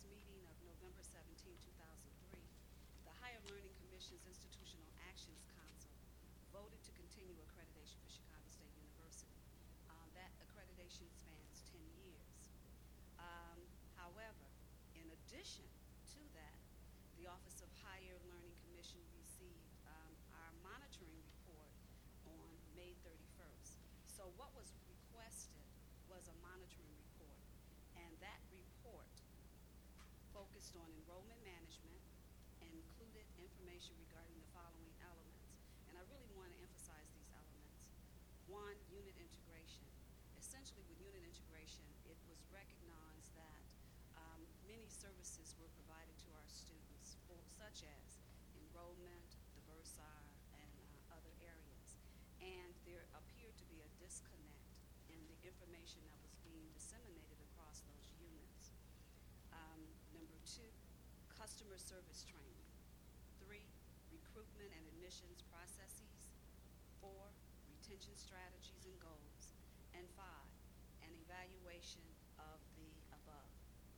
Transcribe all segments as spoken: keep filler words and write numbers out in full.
meeting of November seventeenth, two thousand three, the Higher Learning Commission's Institutional Actions Council voted to continue accreditation for Chicago State University. Um, that accreditation spans ten years. Um, however, in addition to that, the Office of Higher Learning Commission received um, our monitoring report on May thirty-first. So what was requested was a monitoring report, and that report focused on enrollment management and included information regarding the following elements. And I really want to emphasize these elements. One, unit integration. Essentially, with unit integration, it was recognized that um, many services were provided to our students, for, such as enrollment, the Bursar, and uh, other areas. And there appeared to be a disconnect in the information that was being disseminated across those units. Um, number two, customer service training. Three, recruitment and admissions processes. Four, retention strategies and goals. And five, an evaluation of the above.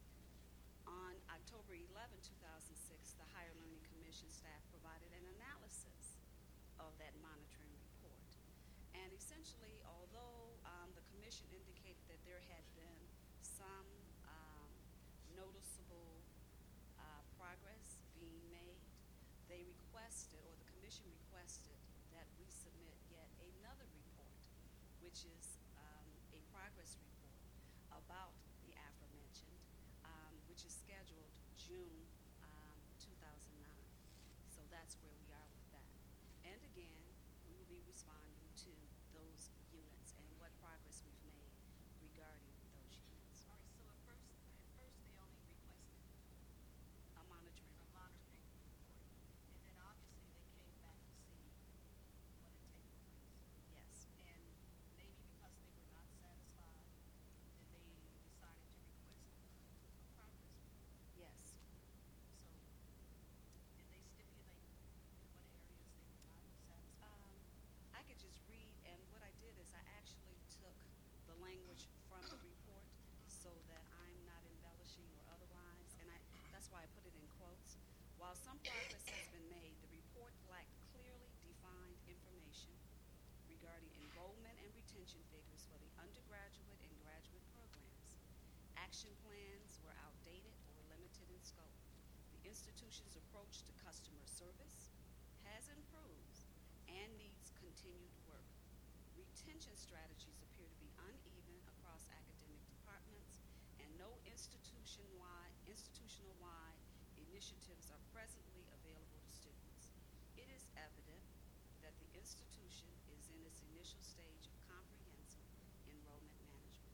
On October eleventh, two thousand six, the Higher Learning Commission staff provided an analysis of that monitoring report. And essentially, although um, the commission indicated that there had been some um, noticeable uh, progress being made, they requested, or the commission requested, that we submit yet another report, which is um, a progress report about the aforementioned, um, which is scheduled June um, two thousand nine. So that's where we are with that. And again, we will be responding to those units and what progress we've made regarding those units. All right, so at first, at first they only requested A monitoring a report. monitoring report, and then obviously they came back to see what had taken place. Yes. And maybe because they were not satisfied, then they decided to request a, a progress report. Yes. So, did they stipulate what areas they were not satisfied? Um, I could just read, and what I did is I actually took the language from the report so that I'm not embellishing or otherwise, and I, that's why I put it in quotes. While some progress has been made, the report lacked clearly defined information regarding enrollment and retention figures for the undergraduate and graduate programs. Action plans were outdated or limited in scope. The institution's approach to customer service has improved and needs continued work. Retention strategies appear to be uneven across academic departments, and no institution-wide, institutional-wide initiatives are presently available to students. It is evident that the institution is in its initial stage of comprehensive enrollment management.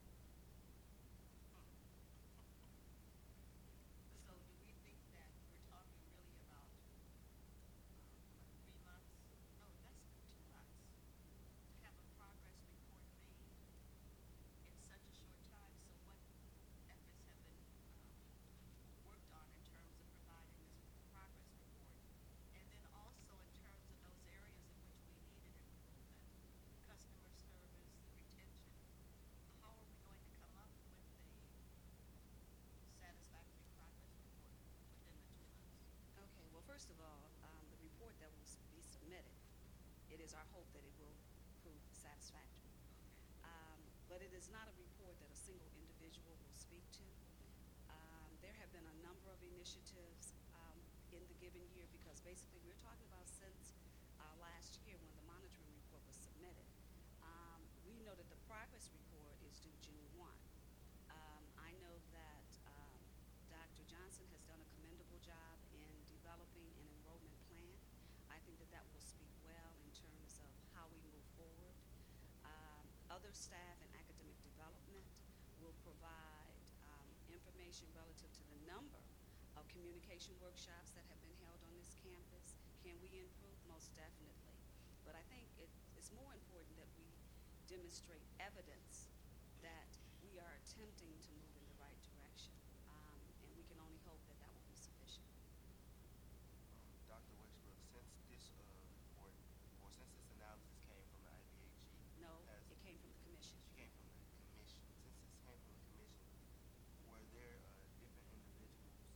So do we think that we're talking really about um, like three months? No, less than two months to have a progress report made in such a short time? So what efforts have been um, worked on in terms of providing this progress report? And then also in terms of those areas in which we needed improvement, customer service, retention, how are we going to come up with a satisfactory progress report within the two months? Okay, well, first of all, um, the report that will s- be submitted, it is our hope that it will prove satisfactory. Okay. Um, but it is not a report that a single individual will speak to. Um, there have been a number of initiatives um, in the given year, because basically we're talking about since uh, last year when the monitoring report was submitted. Um, we know that the progress report is due June first. Um, I know that um, Doctor Johnson has done a commendable job in developing an enrollment plan. I think that that will speak well in terms of how we move forward. Um, other staff in academic development will provide um, information relative to the number of communication workshops that have been held on this campus. Can we improve? Most definitely. But I think it, it's more important that we demonstrate evidence that we are attempting to move in the right direction. Um, and we can only hope that that will be sufficient. Um, Doctor Westbrook, since this uh, report, or since this analysis came from the I B A G, No, has it came from the commission. She came from the commission. Since this came from the commission, were there uh, different individuals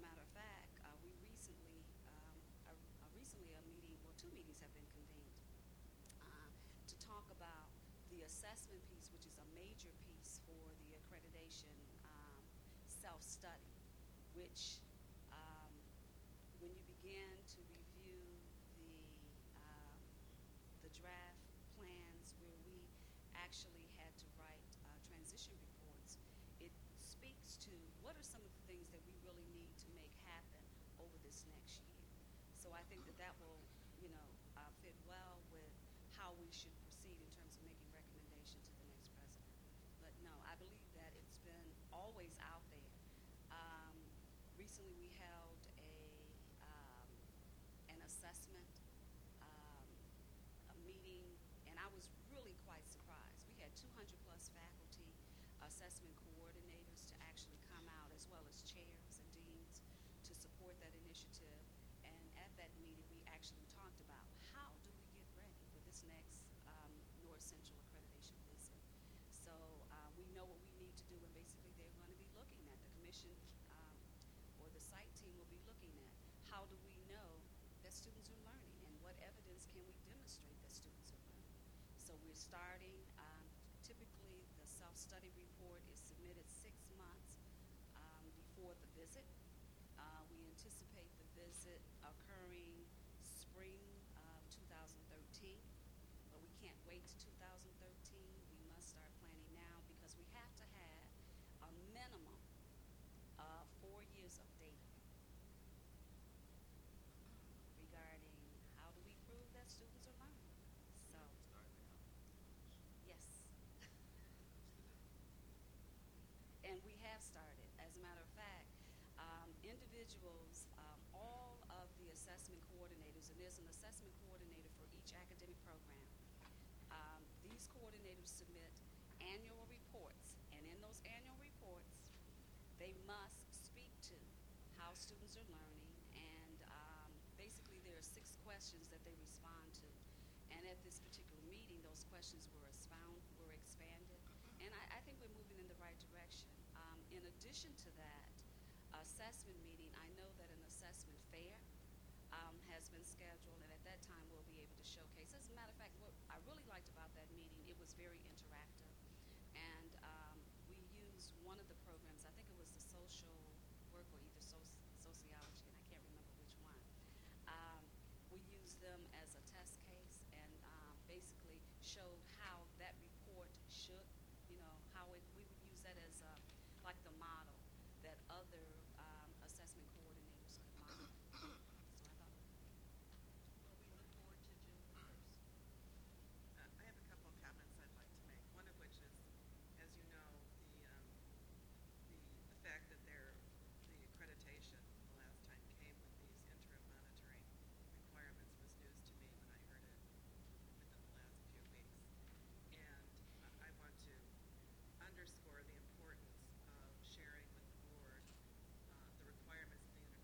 matter of fact, uh, we recently, um, uh, uh, recently a meeting, well, two meetings have been convened uh, to talk about the assessment piece, which is a major piece for the accreditation um, self-study, which um, when you begin to review the um, the draft plans where we actually had to write uh, transition reports, it speaks to what are some of the things that we really need to make happen over this next year. So I think that that will, you know, uh, fit well with how we should proceed in terms of making recommendation to the next president. But no, I believe that it's been always out there. Um, recently, we held a um, an assessment um, a meeting, and I was really quite surprised. We had two hundred plus faculty assessment coordinators to actually come out, as well as chairs and deans, to support that initiative. And at that meeting, we actually talked about how do we get ready for this next um, North Central accreditation visit. So uh, we know what we need to do, and basically they're going to be looking at the commission um, or the site team will be looking at how do we know that students are learning, and what evidence can we demonstrate that students are learning. So we're starting. Um, typically, the self-study report is submitted six months um, before the visit. Uh, we anticipate the visit occurring spring of two thousand thirteen, but we can't wait to two thousand thirteen. We must start planning now because we have to have a minimum of four years of data regarding how do we prove that students are learning. So, Start now. yes. And we have started. As a matter of fact, um, individuals, um, all of the assessment coordinators, and there's an assessment coordinator for each academic program. Um, these coordinators submit annual reports, and in those annual reports, they must speak to how students are learning, and um, basically there are six questions that they respond to. And at this particular meeting, those questions were expound, were expanded, and I, I think we're moving in the right direction. Um, in addition to that assessment meeting, I know that an assessment fair um, has been scheduled, and at that time we'll be able to showcase. As a matter of fact, what I really liked about that meeting, it was very interactive, and um, we used one of the programs. I think it was the social work or either soci- sociology, and I can't remember which one. Um, we used them as a test case, and um, basically showed how that report should, you know, how it, we would use that as a, like the model that other um, assessment coordinators could model. So I thought, Well, we look forward to June first. Uh, I have a couple of comments I'd like to make. One of which is, as you know, the um, the, the fact that there the accreditation the last time came with these interim monitoring requirements was news to me when I heard it within the last few weeks. And I, I want to underscore the importance of sharing with the board uh, the requirements of the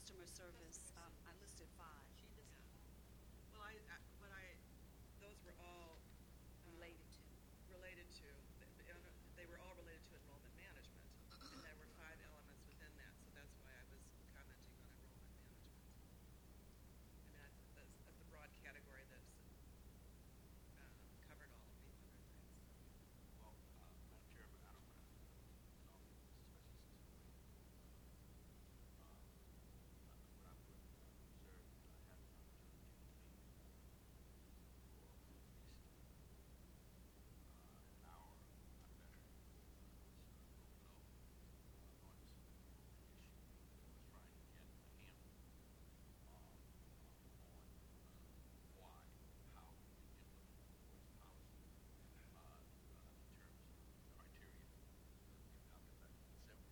customer service, um, I listed five She listed Yeah. five. Well, I, I, what I, those were all um, related to. related to, th- th- uh, they were all related to enrollment management, and there were five elements within that, so that's why I was commenting on enrollment management. I mean, that's, that's, that's the broad category that's um, covered all of these other things. Well, uh, Madam Chairman, I don't want to long, especially since it's late. Uh, uh, but I would uh, observe uh, having an opportunity to meet uh, for at least uh, uh, an hour, not better, uh, Miz Romeo uh, on this enrollment issue that was trying to get a handle um, uh, on uh, why, how we can implement the board's policy uh, uh, in terms of criteria that we adopted back in December.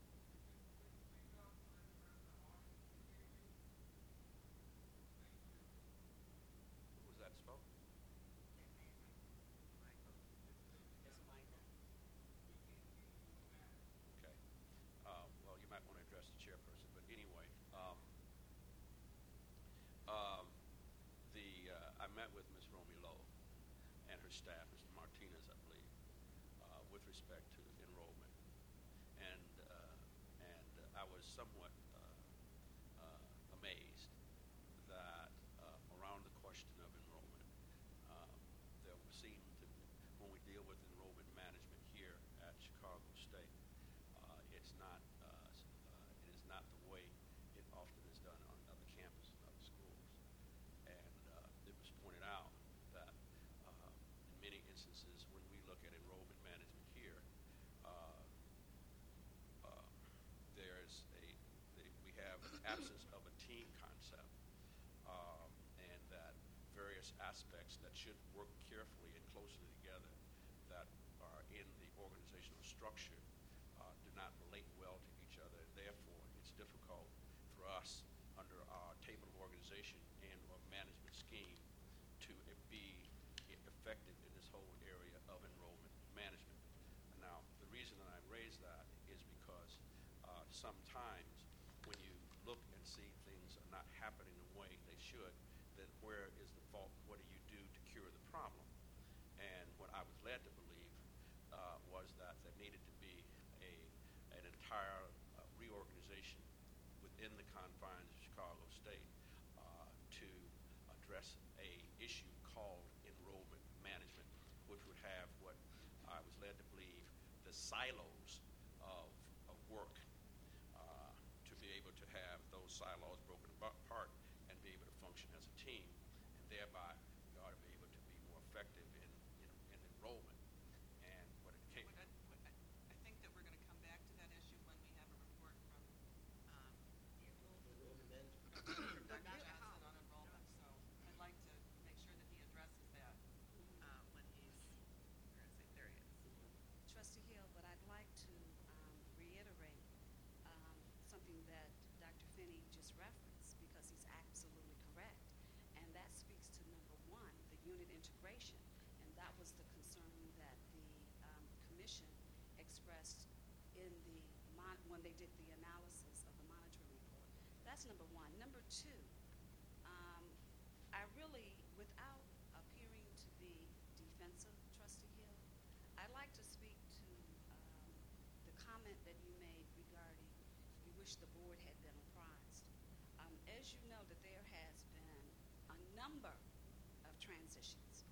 Who was that spoke? Michael. It's Michael. Okay. Uh, well, you might want to address the chairperson, but anyway, um, um, the uh, I met with Miz Romeo and her staff, Mister Martinez, I believe, uh, with respect to enrollment, and uh, and uh, I was somewhat uh, uh, amazed that uh, around the question of enrollment, um, there seemed to, when we deal with enrollment management here at Chicago State, uh, it's not uh, s- uh, it is not the way it often is done on other campuses and other schools. And uh, it was pointed out that uh, in many instances, when we look at enrollment management here, uh, uh, there's a the, we have an absence of a team concept, um, and that various aspects that should work carefully and closely together that are in the organizational structure uh, do not relate well to each other. Therefore, it's difficult for us under our table of organization and or management scheme to uh, be e- effective in this whole area of enrollment management. Now, the reason that I raise that is because uh, sometimes when you look and see things are not happening the way they should, then where is the fault? What do you do to cure the problem? And what I was led to believe uh, was that there needed to be a an entire uh, reorganization within the confines of Chicago State uh, to address a issue called enrollment management, which would have what I was led to believe the silos of, of work uh, to be able to have those silos broken apart and be able to function as a team, and thereby we ought to be able to be more effective in, in, in enrollment. And what it came, What I, what I, I think that we're going to come back to that issue when we have a report from um, The enrollment. Enrollment management. from from Doctor Doctor Johnson Howell. on enrollment, so I'd like to make sure that he addresses that uh, when he's, where is he? There he is. Trustee Hill, but I'd like to um, reiterate um, something that Doctor Finney just referenced, because he's absolutely correct. And that speaks to number one, the unit integration. And that was the concern that the um, commission expressed in the, mon- when they did the analysis of the monitoring report. That's number one. Number two, um, I really, without appearing to be defensive, Trustee Hill, I'd like to speak to um, the comment that you made regarding you wish the board had been apprised. Um, as you know, that there has been a number of transitions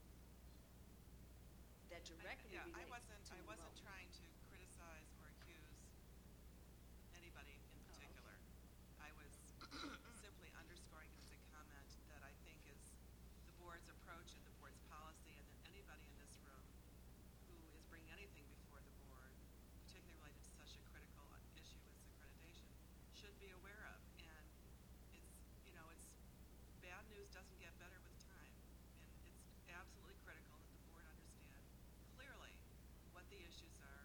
that directly I, yeah, I relate wasn't. to I wasn't enrollment. trying to criticize or accuse anybody in Oh, okay. particular. I was simply underscoring it as a comment that I think is the board's approach and the board's policy, and that anybody in this room who is bringing anything before the board, particularly related to such a critical issue as accreditation, should be aware of. And it's, you know, it's bad news doesn't get better with time, and it's absolutely critical that the board understand clearly what the issues are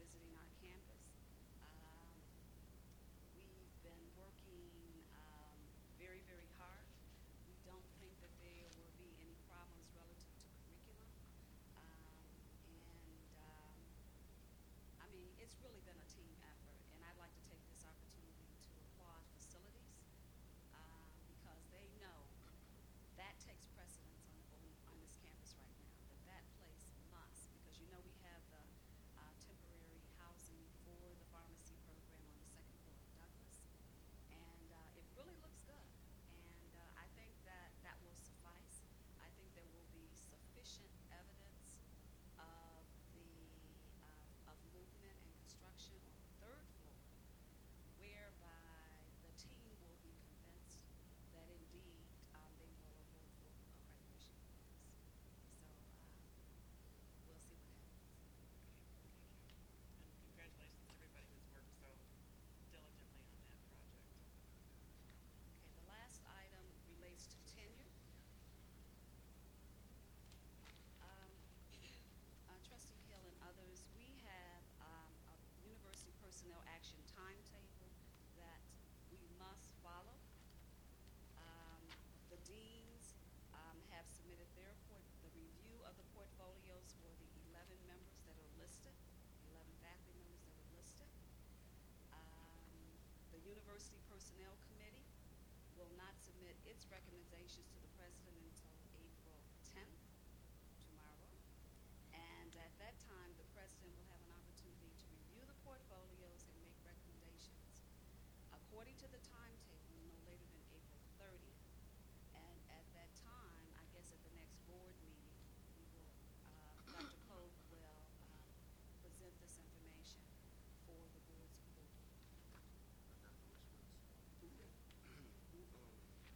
visiting our campus. Um, we've been working um, very, very hard. We don't think that there will be any problems relative to curriculum. Um, and um, I mean, it's really been a team effort, and I'd like to take this opportunity to applaud facilities um, because they know that takes precedence on, on, on this campus right now, that that place must, because you know we have the uh, temporary housing for the pharmacy program on the second floor of Douglas, and uh, it really looks good, and uh, I think that that will suffice. I think there will be sufficient evidence of the uh, of movement and construction on the third floor, whereby the team will be convinced that indeed um, they will award full accreditation points. So uh, we'll see what happens. And congratulations to everybody who's worked so diligently on that project. Okay, the last item relates to tenure. Um, uh, Trustee Hill and others, we have um, a university personnel action timetable that we must follow. Um, the deans um, have submitted their port, the review of the portfolios for the eleven members that are listed, eleven faculty members that are listed. Um, the University Personnel Committee will not submit its recommendations to the president until April tenth, tomorrow. And at that time, the president will have an opportunity to review the portfolios and make recommendations according to the timetable no later than April thirtieth. And at that time, I guess at the next board meeting, we will, uh, Doctor Cove will um, present this information for the board's approval. Uh, Doctor Wishworth, who, um, who uh, has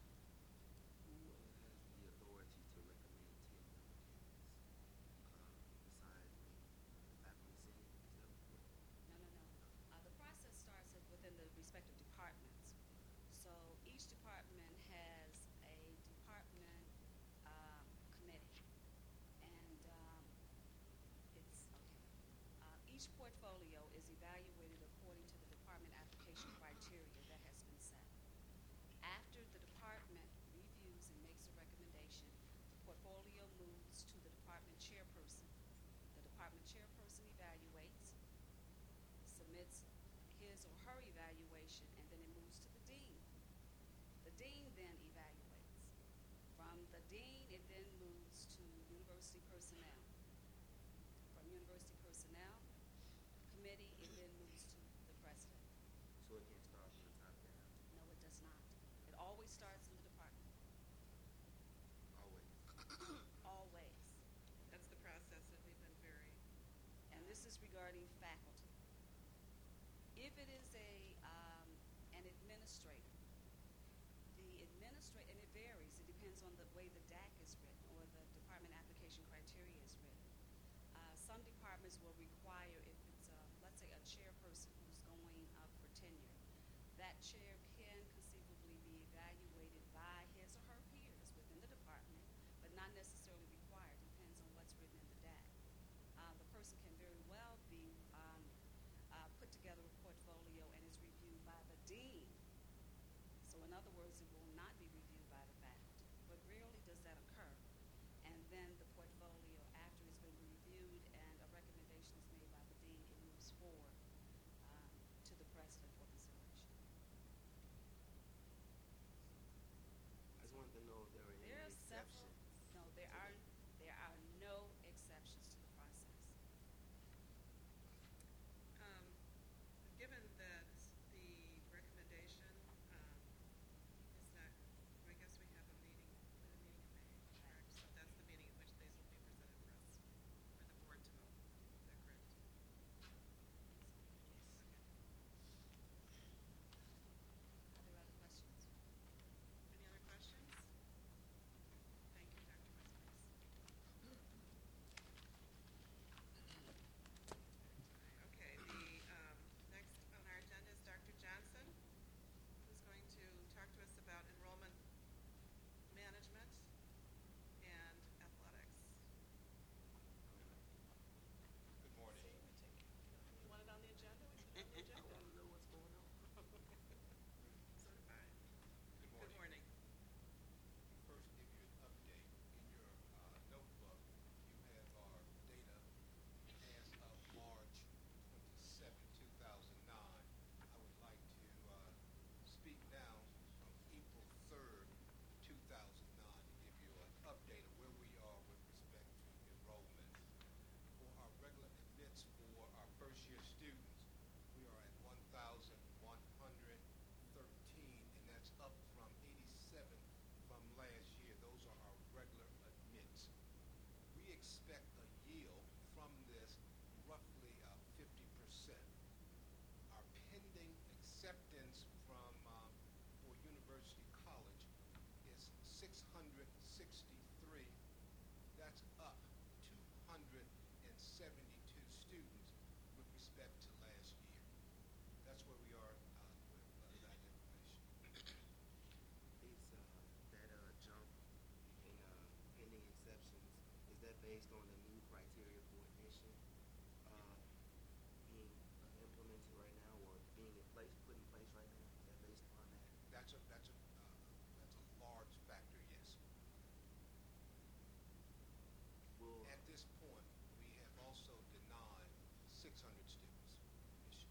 the authority to recommend tenure on campus? Uh, besides maybe the faculty senate, is that correct? No, no, no. Uh, the process starts at- within the respective departments. So each department has a department um, committee, and um, it's okay. Uh, each portfolio is evaluated according to the department application criteria that has been set. After the department reviews and makes a recommendation, the portfolio moves to the department chairperson. The department chairperson evaluates, submits his or her evaluation, and then it moves to the dean. The dean then evaluates. From the dean, it then moves to university personnel. From university personnel committee, it then moves to the president. So it can't start from the top down, No, it does not. It always starts in the department. always. Always. That's the process that we've been very, And this is regarding faculty. If it is a um, an administrator, the administrator, and it varies. It depends on the way the D A C is written or the department application criteria is written. Uh, some departments will require, if it's a, let's say a chairperson who's going up for tenure, that chair can conceivably be evaluated by his or her peers within the department, but not necessarily required. Depends on what's written in the D A C. Uh, the person can very well be um, uh, put together a portfolio and is reviewed by the dean. So in other words, it will not be reviewed by the faculty. But rarely does that occur. And then the portfolio, after it's been reviewed and a recommendation is made by the dean, it moves forward um, to the president for consideration. I just wanted to know if there were any There are several. exceptions. No, there to are the- there are no exceptions to the process. um, given that the recommendation, um, is that, I guess we have a meeting, we have a meeting in May, correct? So that's the meeting at which they sixty-three, that's up two hundred seventy-two students with respect to last year. That's where we are uh, with uh, that information. Is uh, that uh, jump in uh, pending exceptions, is that based on the new criteria for admission uh, being uh, implemented right now or being in place, put in place right now? Is that based upon that? That's a that's a uh, that's a large factor, yes. Will, At this point, we have also denied six hundred students admission.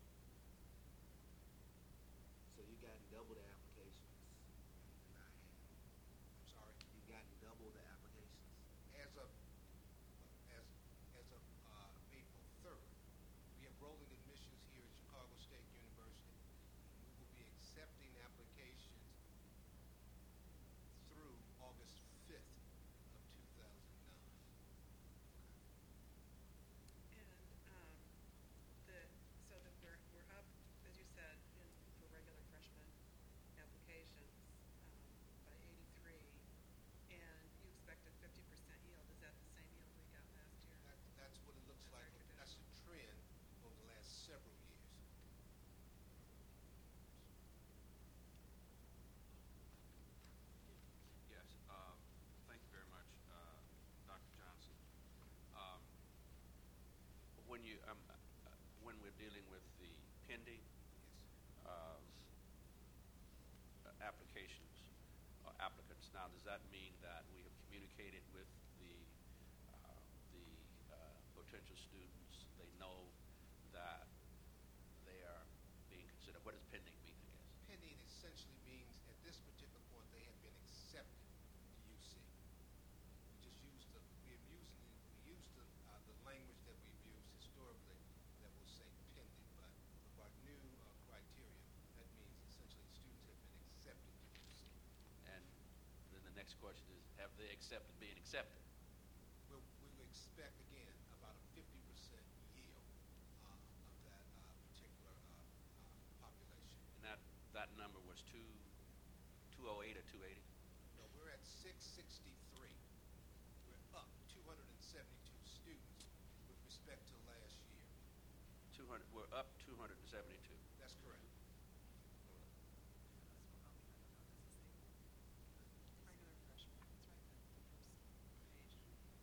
so you gotten double the applications than I have. I'm sorry. You've gotten double the applications. As of as as of uh, April third, we have rolling admissions here at Chicago State University. We will be accepting applications through August fifth of two thousand nine. And um, the, so that we're, we're up, as you said, in, for regular freshman applications um, by eighty-three, and you expect a fifty percent yield. Is that the same yield we got last year? That, that's what it looks That's like. our That's the trend over the last several years. Yes, um, thank you very much, uh, Doctor Johnson. Um, when you, um, uh, when we're dealing with the pending Yes. uh, applications, uh, applicants, now does that mean that we have communicated with the uh, the uh, potential students? They know that they are being considered. What does pending mean, I guess? Pending essentially means at this particular point they have been accepted to U C. We just used the we have used the, we used the, uh, the language that we've used historically that will say pending, but with our new uh, criteria, that means essentially students have been accepted to U C. And then the next question is, have they accepted being accepted? We'll, we will expect again about a fifty percent yield uh, of that uh, particular uh, uh, population. And that, that number was two, two oh eight or two eighty? No, we're at six sixty-three. We're up two hundred seventy-two students with respect to last year. Two hundred, we're up two hundred seventy-two. That's correct. Regular freshman, it's right there, the first page.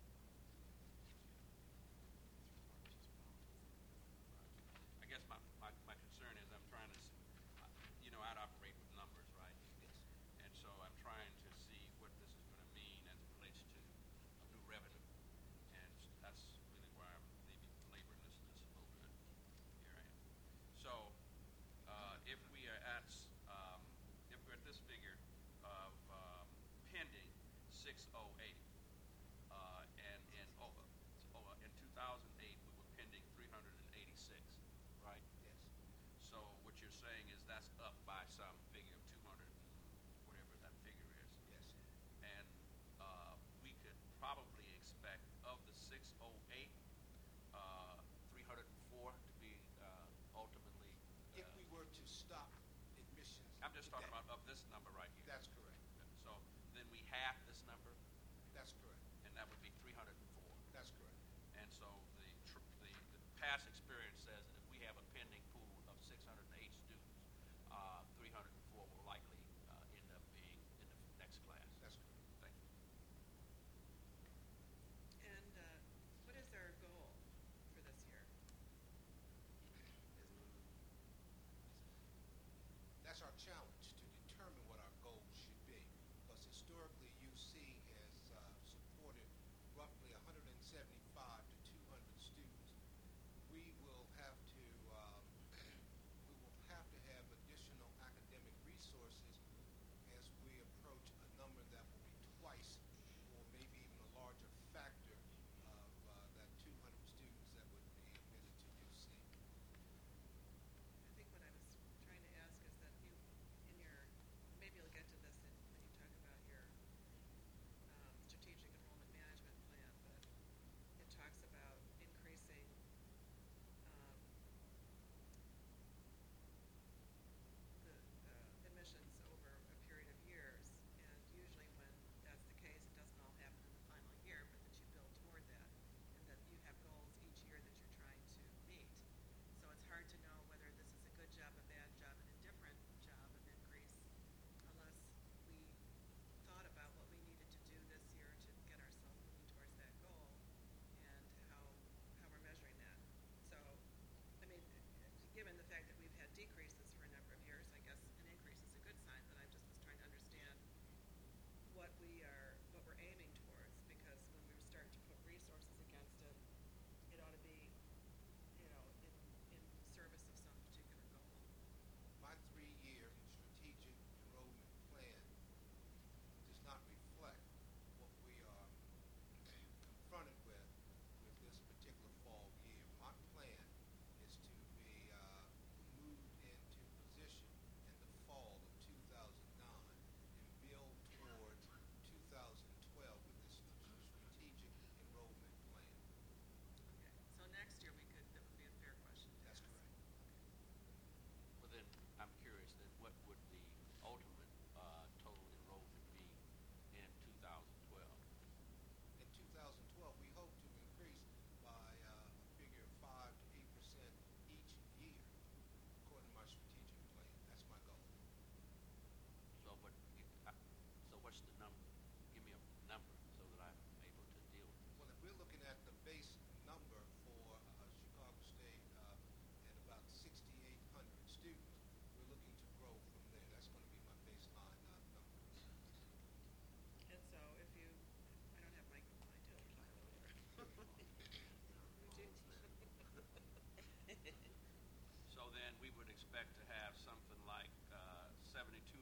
I guess my, my, my concern is I'm trying to, s- uh, you know, I'd operate with numbers, right? Yes. And so I'm trying to see what this is going to mean as it relates to new revenue. And s- that's really why I'm maybe laboring this, this a little bit. Here I am. So, uh, if we are at, s- um, if we're at this figure of, um, pending six oh eight, uh, and in, oh, uh, oh, uh, in two thousand eight, we were pending three hundred eighty-six, right? Yes. So what you're saying is that's up by some figure of two hundred, whatever that figure is. Yes. And uh, we could probably expect of the six oh eight, uh, three hundred four to be uh, ultimately. If uh, we were to stop admissions. I'm just talking today, about of this number right here. That's correct. So then we half this number, That's correct. and that would be three hundred four. That's correct. And so the, tr- the, the past experience says that if we have a pending pool of six hundred eight students, uh, three hundred four will likely uh, end up being in the next class. That's correct. Thank you. And uh, what is our goal for this year? As many, That's our challenge to determine what our goals should be. Because historically, U C has uh, supported roughly one hundred seventy-five to two hundred students. We will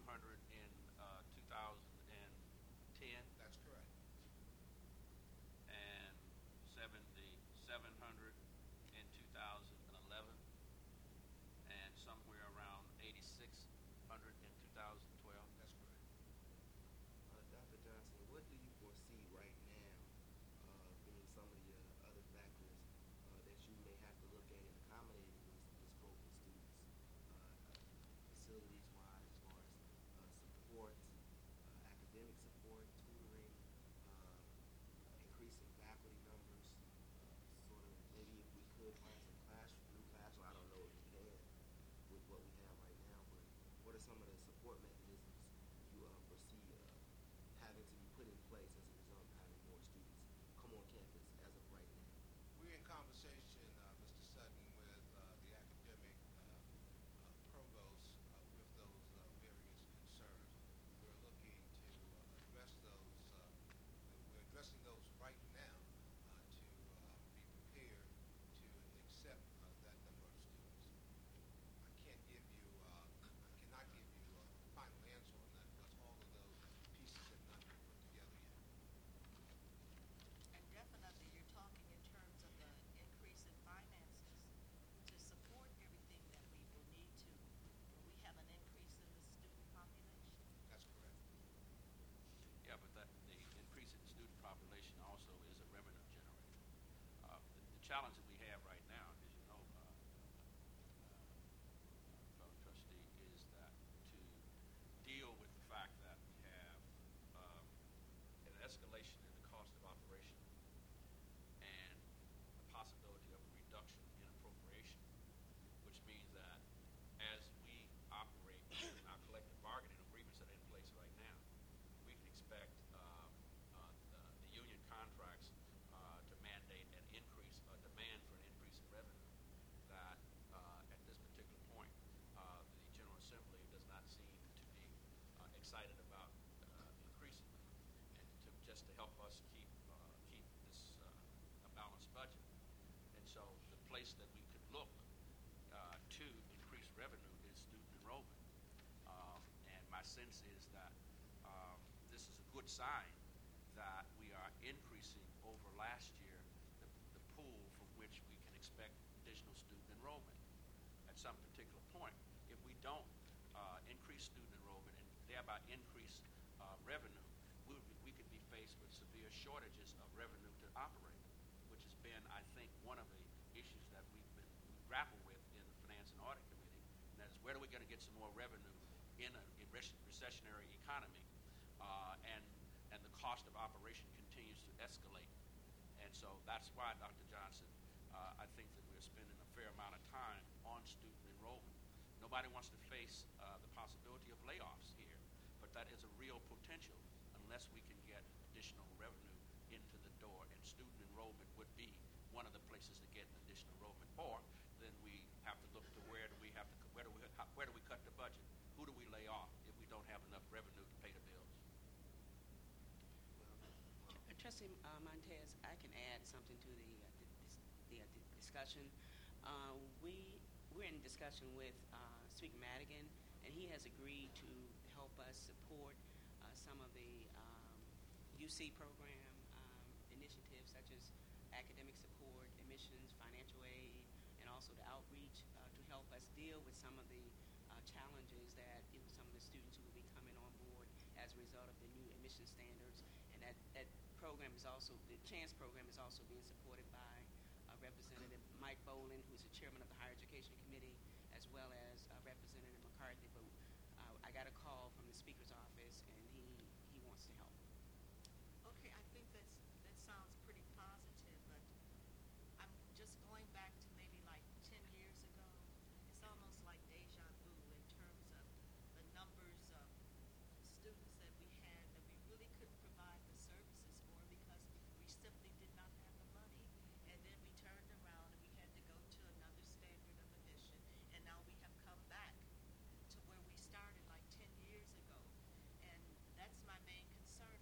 hundred in uh, two thousand ten, That's correct. and seventy-seven hundred in two thousand eleven, and somewhere around eighty-six hundred in two thousand twelve. That's correct. Uh, Doctor Johnson, what do you foresee right now uh, being some of the uh, other factors uh, that you may have to look at in accommodating this, this group of students, uh, facilities-wise, as far as uh, support, uh, academic support, tutoring, uh, increasing faculty numbers, uh, sort of maybe if we could find some class, new classroom, I don't know if we can with what we have right now, but what are some of the support mechanisms you uh, foresee uh, having to be put in place as a result of having more students come on campus as of right now? We're in conversation, uh, Mister Sutton, with uh, the academic uh, uh, provost uh, with those uh, various concerns. We're looking to uh, address those. Uh, we're addressing those right now uh, to uh, be prepared to accept uh, that number of students. I can't give you, uh, I cannot give you a final answer on that because all of those pieces have not been put together yet. And definitely, you're talking in terms of the increase in finances to support everything that we will need to when we have an increase in the student population. That's correct. Yeah, but that, the increase in student population also is a revenue generator. Uh, the, the challenge that we have right now, as you know, uh, uh, fellow trustee, is that to deal with the fact that we have um, an escalation in the cost of operation and a possibility of a reduction in appropriation, which means that as we operate in our collective bargaining agreements that are in place right now, we can expect uh, uh, the, the union contracts uh, to mandate an increase, a demand for an increase in revenue that uh, at this particular point, uh, the General Assembly does not seem to be uh, excited about uh, increasing, and to just to help us keep uh, keep this uh, a balanced budget. And so the place that we could look uh, to increase revenue is student enrollment. Um, and my sense is that um, this is a good sign that we are increasing over last year the, the pool from which we can expect additional student enrollment at some particular point. If we don't uh, increase student enrollment and thereby increase uh, revenue, we, would be, we could be faced with severe shortages of revenue to operate, which has been, I think, one of the issues that we've been we grapple with in the Finance and Audit Committee, and that is where are we going to get some more revenue in a in recessionary economy, uh, and and the cost of operation continues to escalate. And so that's why, Doctor Johnson, uh, I think that we're spending a fair amount of time on student enrollment. Nobody wants to face uh, the possibility of layoffs here, but that is a real potential unless we can get additional revenue into the door, and student enrollment would be one of the places to get additional enrollment. Or then we have to look to where do we have to where do we how, where do we cut the budget? Who do we lay off if we don't have enough revenue to pay the bills? Well, Trustee uh, Montez, I can add something to the uh, di- dis- the uh, di- discussion. Uh, we we're in discussion with uh, Speaker Madigan, and he has agreed to help us support uh, some of the um, U C program um, initiatives such as academic support, admissions, financial aid, and also the outreach uh, to help us deal with some of the uh, challenges that you know some of the students who will be coming on board as a result of the new admission standards. And that, that program is also, the CHANCE program is also being supported by uh, Representative Mike Boland, who is the chairman of the Higher Education Committee, as well as uh, Representative McCarthy. But uh, I got a call from the Speaker's office, and he, he wants to help. Okay, I think that's, that sounds pretty positive, but I'm just going back to maybe like ten years ago. It's almost like deja vu in terms of the numbers of students that we had that we really couldn't provide the services for because we simply did not have the money. And then we turned around and we had to go to another standard of admission, and now we have come back to where we started like ten years ago. And that's my main concern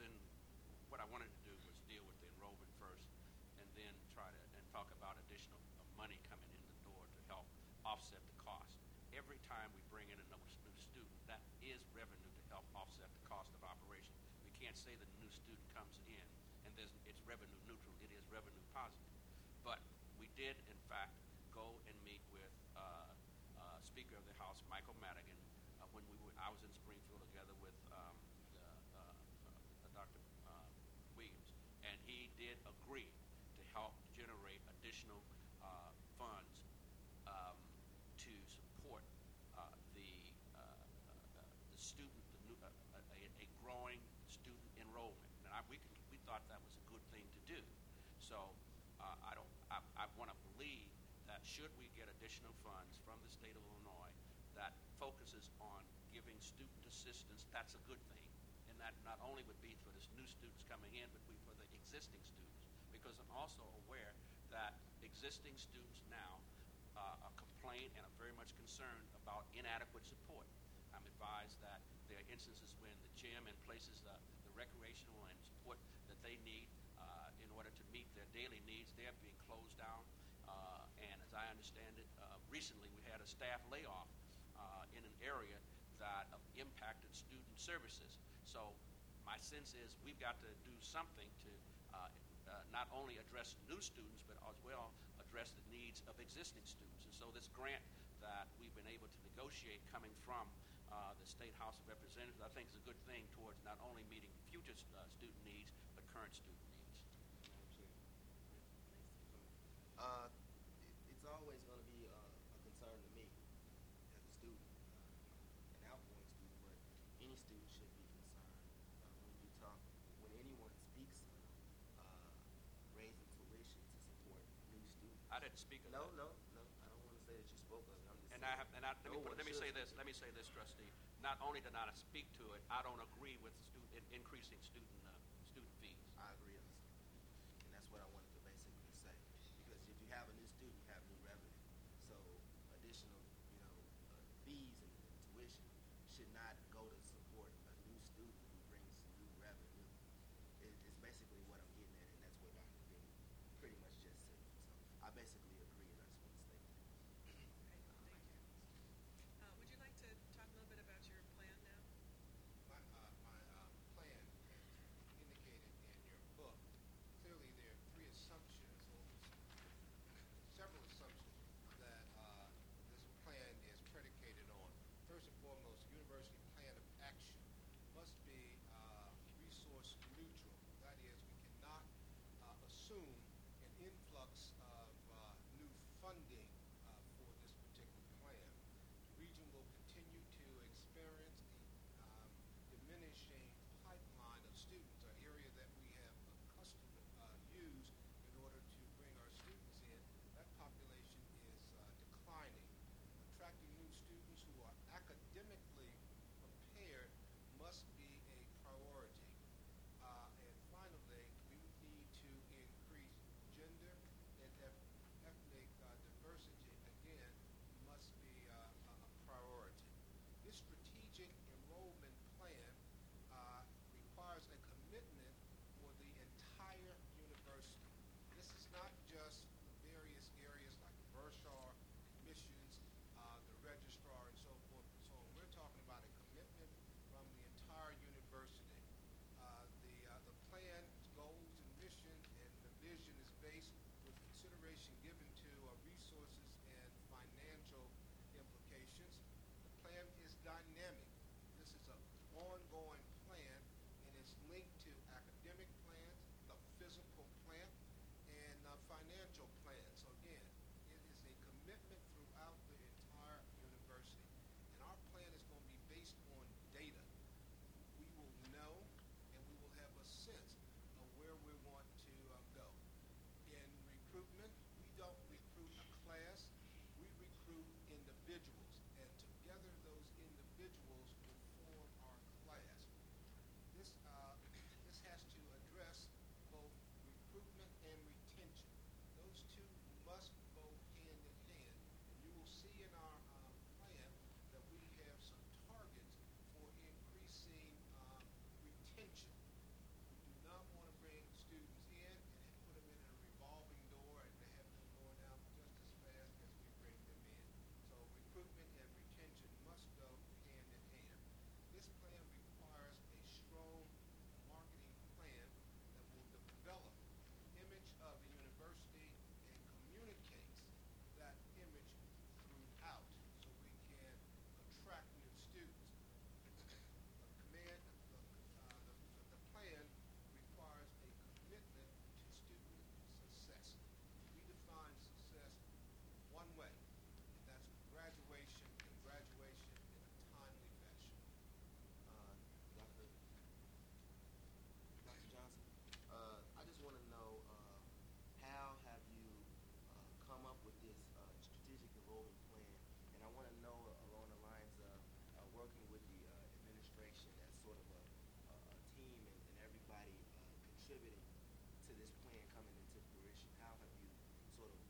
in, what I wanted to do was deal with the enrollment first, and then try to, and talk about additional uh, money coming in the door to help offset the cost. Every time we bring in a new new student, that is revenue to help offset the cost of operation. We can't say that a new student comes in and there's, it's revenue neutral. It is revenue positive. But we did, in fact, go and meet with uh, uh, Speaker of the House, Michael Madigan, uh, when we were, I was in Springfield together with um, uh, uh, uh, Doctor Uh, Williams, and he did agree to help generate additional uh, funds um, to support uh, the uh, uh, the student, the new, uh, a, a growing student enrollment. And I, we can, we thought that was a good thing to do. So uh, I don't, I, I want to believe that should we get additional funds from the state of Illinois that focuses on giving student assistance, that's a good thing. And that not only would be for the new students coming in, but be for the existing students. Because I'm also aware that existing students now uh, are complain and are very much concerned about inadequate support. I'm advised that there are instances when the gym and places, uh, the recreational and support that they need uh, in order to meet their daily needs, they're being closed down. Uh, and as I understand it, uh, recently we had a staff layoff uh, in an area that uh, impacted student services. So my sense is we've got to do something to uh, uh, not only address new students, but as well address the needs of existing students. And so this grant that we've been able to negotiate coming from uh, the State House of Representatives, I think is a good thing towards not only meeting future uh, student needs, but current student needs. Uh, it, it's always going to be uh, a concern to me as a student, uh, an outgoing student, but any student should be concerned uh, when you talk, when anyone speaks of uh, raising tuition to support new students. I didn't speak of No, that. no, no. I don't want to say that you spoke of it. I'm just And saying I have, and I, let me, no put- one let me should say this, speak let me say this, trustee. Not only did I not speak to it, I don't agree with student, in, increasing student, uh, student fees. I agree on this. And that's what I wanted to basically say. Because if you have a new student, you have new revenue. So additional, you know, uh, fees and, and tuition should not go to support a new student who brings new revenue. It, it's basically what I'm getting at, and that's what Doctor Dean pretty much just said. So I basically agree, and I just want to state that. Okay, thank you. Uh, would you like to talk a little bit about your plan now? My, uh, my uh, plan, as indicated in your book, clearly there are three assumptions, or several assumptions, that uh, this plan is predicated on. First and foremost, university plan of action must be uh, resource neutral. That is, we cannot uh, assume an influx of uh, new funding uh, for this particular plan. The region will continue to experience a um, diminishing pipeline of students, an area that we have accustomed uh, used in order to bring our students in. That population is uh, declining. Attracting new students who are academically prepared must be a priority. Uh, and finally, we need to increase gender and eth- ethnic uh, diversity. Again, must be uh, a a priority. This strategic enrollment plan uh, requires a commitment for the entire university. This is not just various areas like the bursar, commissions, uh, the registrar, and so forth and so on. We're talking about a commitment from the entire university. Uh, the, uh, the plan, goals, and mission, and the vision is based with consideration given to uh, resources and financial implications. The plan is dynamic. This is an ongoing plan, and it's linked to academic plans, the physical plan, and uh, financial plan. So again, it is a commitment throughout the entire university. And our plan is going to be based on data. We will know and we will have a sense of where we want to uh, go. In recruitment, we don't recruit a class, we recruit individuals. And together those individuals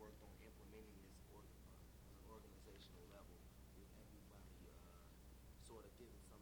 worked on implementing this org, uh, on an organizational level with everybody uh, sort of giving